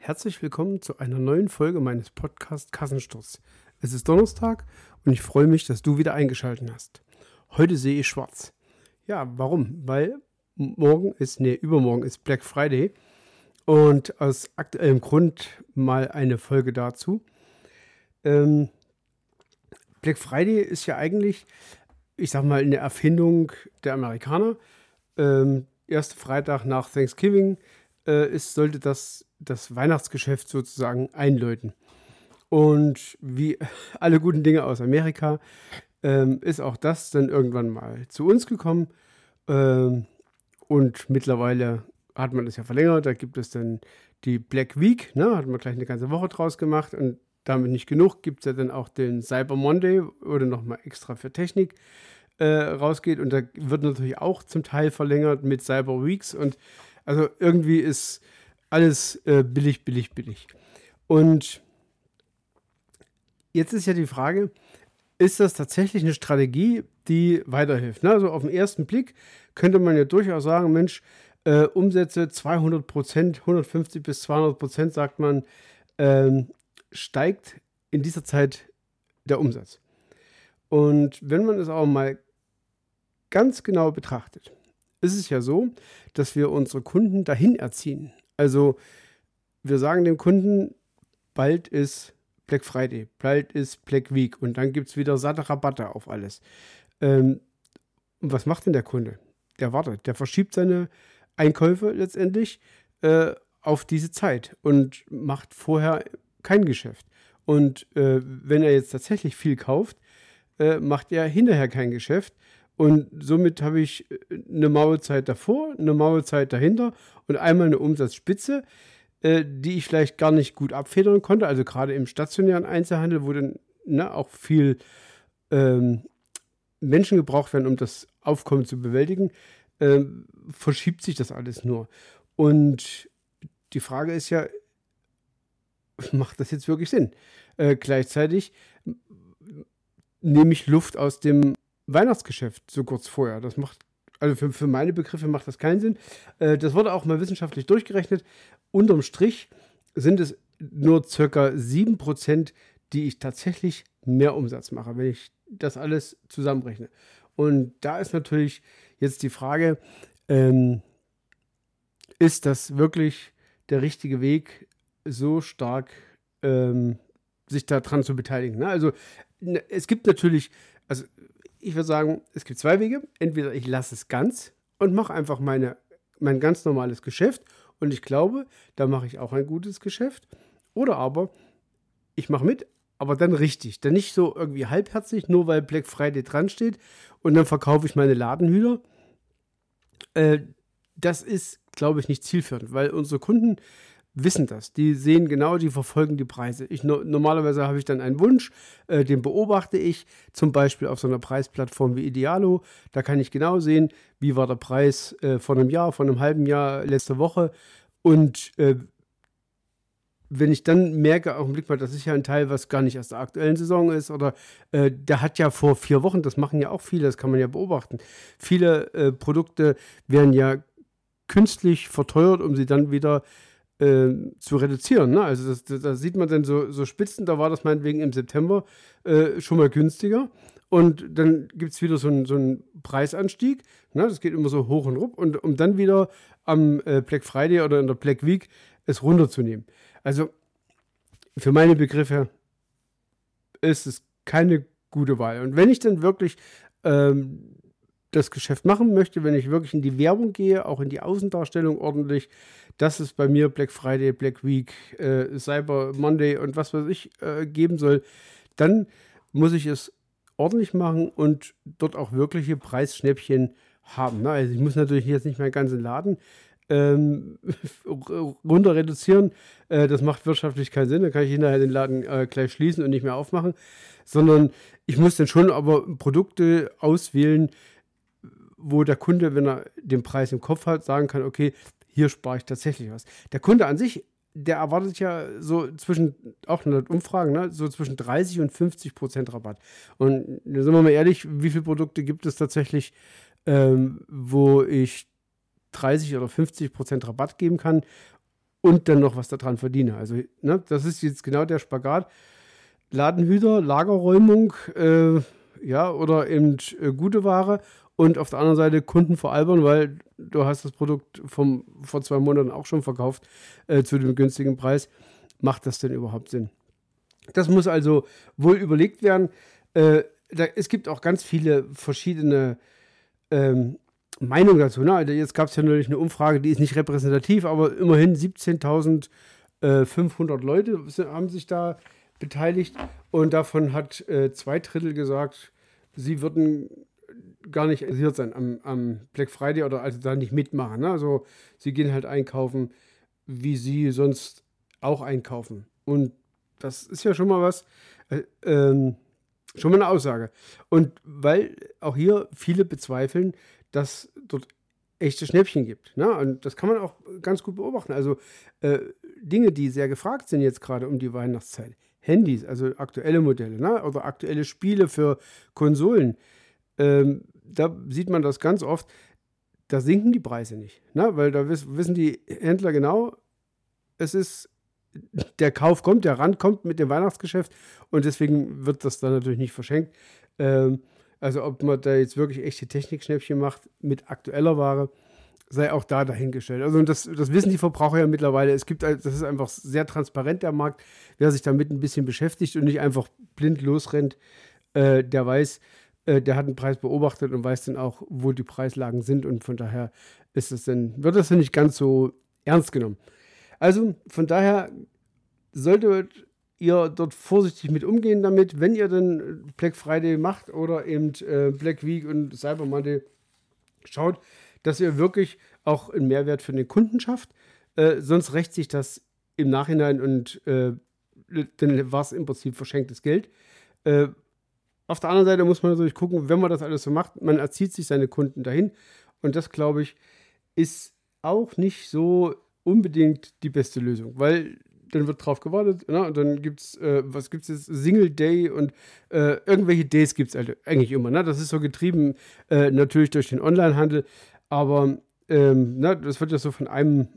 Herzlich willkommen zu einer neuen Folge meines Podcasts Kassensturz. Es ist Donnerstag und ich freue mich, dass du wieder eingeschaltet hast. Heute sehe ich schwarz. Ja, warum? Weil übermorgen ist Black Friday und aus aktuellem Grund mal eine Folge dazu. Black Friday ist ja eigentlich, ich sag mal, eine Erfindung der Amerikaner. Erster Freitag nach Thanksgiving sollte das Weihnachtsgeschäft sozusagen einläuten. Und wie alle guten Dinge aus Amerika ist auch das dann irgendwann mal zu uns gekommen. Und mittlerweile hat man das ja verlängert. Da gibt es dann die Black Week, ne? Hat man gleich eine ganze Woche draus gemacht. Und damit nicht genug, gibt es ja dann auch den Cyber Monday, oder nochmal extra für Technik rausgeht. Und da wird natürlich auch zum Teil verlängert mit Cyber Weeks. Und also irgendwie ist alles billig. Und jetzt ist ja die Frage, ist das tatsächlich eine Strategie, die weiterhilft? Ne? Also auf den ersten Blick könnte man ja durchaus sagen, Mensch, Umsätze 200%, 150 bis 200%, sagt man, steigt in dieser Zeit der Umsatz. Und wenn man es auch mal ganz genau betrachtet, ist es ja so, dass wir unsere Kunden dahin erziehen. Also wir sagen dem Kunden, bald ist Black Friday, bald ist Black Week und dann gibt es wieder satte Rabatte auf alles. Und was macht denn der Kunde? Der wartet, der verschiebt seine Einkäufe letztendlich auf diese Zeit und macht vorher kein Geschäft. Und wenn er jetzt tatsächlich viel kauft, macht er hinterher kein Geschäft. Und somit habe ich eine Maulzeit davor, eine Maulzeit dahinter und einmal eine Umsatzspitze, die ich vielleicht gar nicht gut abfedern konnte. Also gerade im stationären Einzelhandel, wo dann auch viel Menschen gebraucht werden, um das Aufkommen zu bewältigen, verschiebt sich das alles nur. Und die Frage ist ja, macht das jetzt wirklich Sinn? Gleichzeitig nehme ich Luft aus dem Weihnachtsgeschäft so kurz vorher. Das macht, also für meine Begriffe macht das keinen Sinn. Das wurde auch mal wissenschaftlich durchgerechnet. Unterm Strich sind es nur ca. 7%, die ich tatsächlich mehr Umsatz mache, wenn ich das alles zusammenrechne. Und da ist natürlich jetzt die Frage, ist das wirklich der richtige Weg, so stark sich daran zu beteiligen? Ne? Also es gibt natürlich, also ich würde sagen, es gibt zwei Wege. Entweder ich lasse es ganz und mache einfach mein ganz normales Geschäft und ich glaube, da mache ich auch ein gutes Geschäft. Oder aber ich mache mit, aber dann richtig. Dann nicht so irgendwie halbherzig, nur weil Black Friday dran steht und dann verkaufe ich meine Ladenhüter. Das ist, glaube ich, nicht zielführend, weil unsere Kunden wissen das. Die sehen genau, die verfolgen die Preise. Normalerweise habe ich dann einen Wunsch, den beobachte ich, zum Beispiel auf so einer Preisplattform wie Idealo. Da kann ich genau sehen, wie war der Preis vor einem Jahr, vor einem halben Jahr, letzte Woche. Und wenn ich dann merke, auf den Blick mal, das ist ja ein Teil, was gar nicht aus der aktuellen Saison ist, oder der hat ja vor 4 Wochen, das machen ja auch viele, das kann man ja beobachten. Viele Produkte werden ja künstlich verteuert, um sie dann wieder zu reduzieren. Ne? Also da sieht man dann so Spitzen, da war das meinetwegen im September schon mal günstiger und dann gibt es wieder so einen Preisanstieg. Ne? Das geht immer so hoch und rup und um dann wieder am Black Friday oder in der Black Week es runterzunehmen. Also für meine Begriffe ist es keine gute Wahl. Und wenn ich dann wirklich das Geschäft machen möchte, wenn ich wirklich in die Werbung gehe, auch in die Außendarstellung ordentlich, dass es bei mir Black Friday, Black Week, Cyber Monday und was weiß ich geben soll, dann muss ich es ordentlich machen und dort auch wirkliche Preisschnäppchen haben. Ne? Also ich muss natürlich jetzt nicht meinen ganzen Laden runter reduzieren. Das macht wirtschaftlich keinen Sinn. Dann kann ich hinterher den Laden gleich schließen und nicht mehr aufmachen, sondern ich muss dann schon aber Produkte auswählen, wo der Kunde, wenn er den Preis im Kopf hat, sagen kann, okay, hier spare ich tatsächlich was. Der Kunde an sich, der erwartet ja so auch in Umfragen, ne, so zwischen 30 und 50% Rabatt. Und sind wir mal ehrlich, wie viele Produkte gibt es tatsächlich, wo ich 30 oder 50% Rabatt geben kann und dann noch was daran verdiene. Also, ne, das ist jetzt genau der Spagat. Ladenhüter, Lagerräumung, oder eben gute Ware und auf der anderen Seite Kunden veralbern, weil du hast das Produkt vor 2 Monaten auch schon verkauft zu dem günstigen Preis. Macht das denn überhaupt Sinn? Das muss also wohl überlegt werden. Es gibt auch ganz viele verschiedene Meinungen dazu. Ne? Also jetzt gab es ja neulich eine Umfrage, die ist nicht repräsentativ, aber immerhin 17.500 Leute haben sich da beteiligt und davon hat 2/3 gesagt, sie würden gar nicht interessiert sein am Black Friday oder also da nicht mitmachen. Ne? Also sie gehen halt einkaufen, wie sie sonst auch einkaufen. Und das ist ja schon mal was, schon mal eine Aussage. Und weil auch hier viele bezweifeln, dass dort echte Schnäppchen gibt. Ne? Und das kann man auch ganz gut beobachten. Also Dinge, die sehr gefragt sind jetzt gerade um die Weihnachtszeit. Handys, also aktuelle Modelle, ne? Oder aktuelle Spiele für Konsolen. Da sieht man das ganz oft. Da sinken die Preise nicht. Ne? Weil da wissen die Händler genau, der Kauf kommt, der Rand kommt mit dem Weihnachtsgeschäft und deswegen wird das dann natürlich nicht verschenkt. Also ob man da jetzt wirklich echte Technikschnäppchen macht mit aktueller Ware, sei auch da dahingestellt. Also und das wissen die Verbraucher ja mittlerweile. Das ist einfach sehr transparent, der Markt. Wer sich damit ein bisschen beschäftigt und nicht einfach blind losrennt, der weiß, der hat den Preis beobachtet und weiß dann auch, wo die Preislagen sind und von daher wird das dann nicht ganz so ernst genommen. Also von daher solltet ihr dort vorsichtig mit umgehen damit, wenn ihr dann Black Friday macht oder eben Black Week und Cyber Monday, schaut, dass ihr wirklich auch einen Mehrwert für den Kunden schafft. Sonst rächt sich das im Nachhinein und dann war es im Prinzip verschenktes Geld. Auf der anderen Seite muss man natürlich gucken, wenn man das alles so macht, man erzieht sich seine Kunden dahin und das, glaube ich, ist auch nicht so unbedingt die beste Lösung, weil dann wird drauf gewartet, ne? Und dann gibt es, was gibt es jetzt, Single Day und irgendwelche Days gibt es eigentlich immer, ne? Das ist so getrieben natürlich durch den Onlinehandel, aber das wird ja so von einem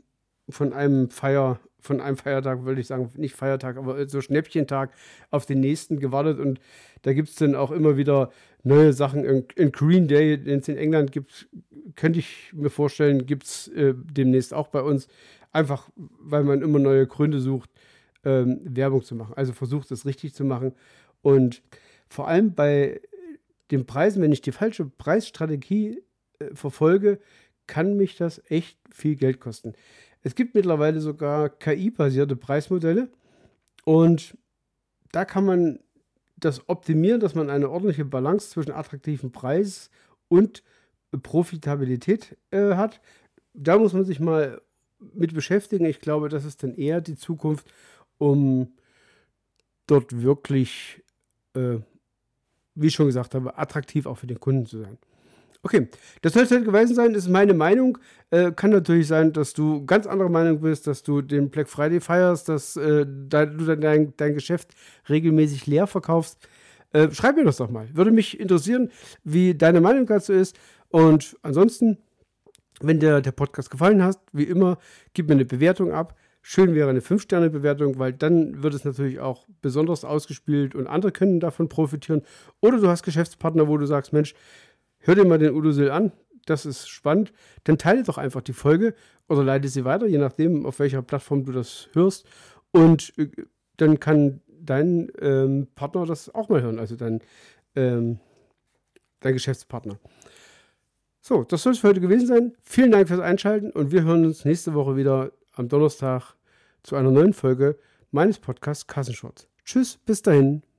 Feiertag, würde ich sagen, nicht Feiertag, aber so Schnäppchentag auf den nächsten gewartet und da gibt es dann auch immer wieder neue Sachen. In Green Day, den es in England gibt, könnte ich mir vorstellen, gibt es demnächst auch bei uns. Einfach, weil man immer neue Gründe sucht, Werbung zu machen. Also versucht es richtig zu machen. Und vor allem bei den Preisen, wenn ich die falsche Preisstrategie verfolge, kann mich das echt viel Geld kosten. Es gibt mittlerweile sogar KI-basierte Preismodelle und da kann man das optimieren, dass man eine ordentliche Balance zwischen attraktivem Preis und Profitabilität hat. Da muss man sich mal mit beschäftigen. Ich glaube, das ist dann eher die Zukunft, um dort wirklich, wie ich schon gesagt habe, attraktiv auch für den Kunden zu sein. Okay, das soll es halt gewesen sein, das ist meine Meinung. Kann natürlich sein, dass du ganz anderer Meinung bist, dass du den Black Friday feierst, dass du dein Geschäft regelmäßig leer verkaufst. Schreib mir das doch mal. Würde mich interessieren, wie deine Meinung dazu ist. Und ansonsten, wenn dir der Podcast gefallen hat, wie immer, gib mir eine Bewertung ab. Schön wäre eine 5-Sterne-Bewertung, weil dann wird es natürlich auch besonders ausgespielt und andere können davon profitieren. Oder du hast Geschäftspartner, wo du sagst, Mensch, hör dir mal den Udo Sill an, das ist spannend. Dann teile doch einfach die Folge oder leite sie weiter, je nachdem, auf welcher Plattform du das hörst. Und dann kann dein Partner das auch mal hören, also dein Geschäftspartner. So, das soll es für heute gewesen sein. Vielen Dank fürs Einschalten und wir hören uns nächste Woche wieder am Donnerstag zu einer neuen Folge meines Podcasts Kassenschwarz. Tschüss, bis dahin.